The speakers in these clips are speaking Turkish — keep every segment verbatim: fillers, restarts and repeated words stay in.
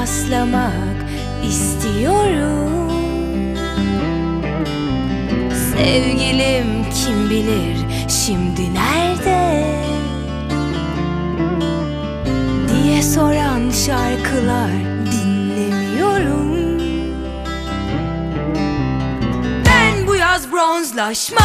rastlamak istiyorum. Sevgilim kim bilir şimdi nerede diye soran şarkılar dinlemiyorum. Ben bu yaz bronzlaşmak,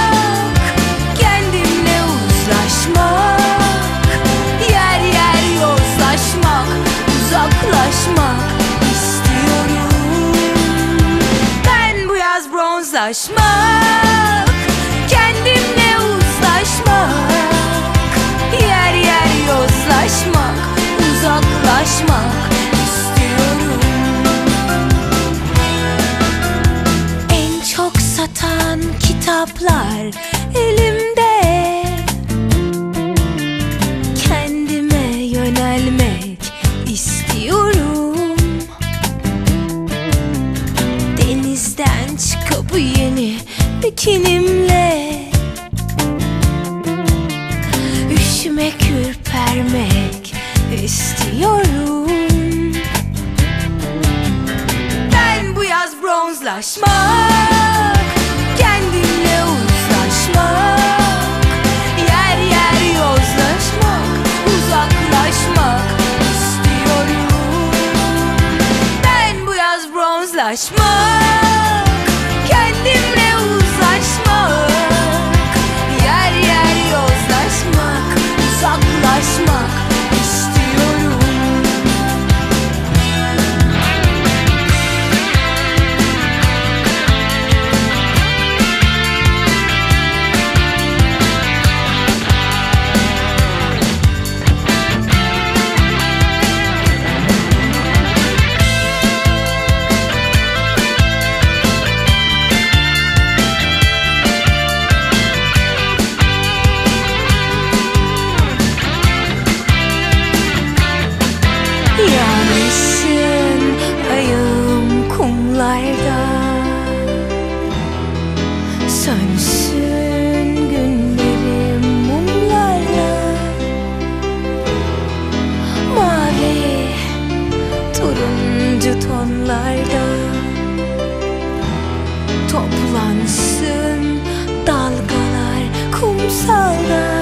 kendimle uzlaşmak, yer yer yozlaşmak, uzaklaşmak istiyorum. Ben bu yaz bronzlaşmak, kendimle uzlaşmak, yer yer yozlaşmak, uzaklaşmak istiyorum. En çok satan kitaplar elimde, kendime yönelmek istiyorum. Denizden çıkıp yeni bikinimle üşümek, ürpermek istiyorum. Ben bu yaz bronzlaşmak, kendimle uzlaşmak, yer yer yozlaşmak, uzaklaşmak istiyorum. Ben bu yaz bronzlaşmak, kendimle uzlaşmak, yer yer yozlaşmak, uzaklaşmak istiyorum. Yanmışsın ayağım kumlarda, sönsün günlerim mumlarla. Mavi turuncu tonlarda toplansın dalgalar kumsalda.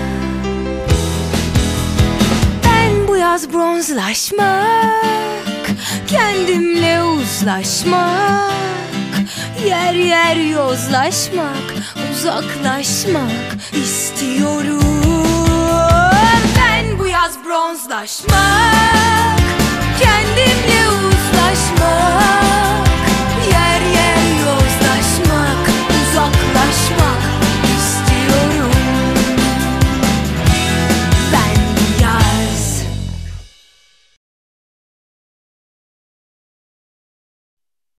Bronzlaşmak, kendimle uzlaşmak, yer yer yozlaşmak, uzaklaşmak istiyorum. Ben bu yaz bronzlaşmak,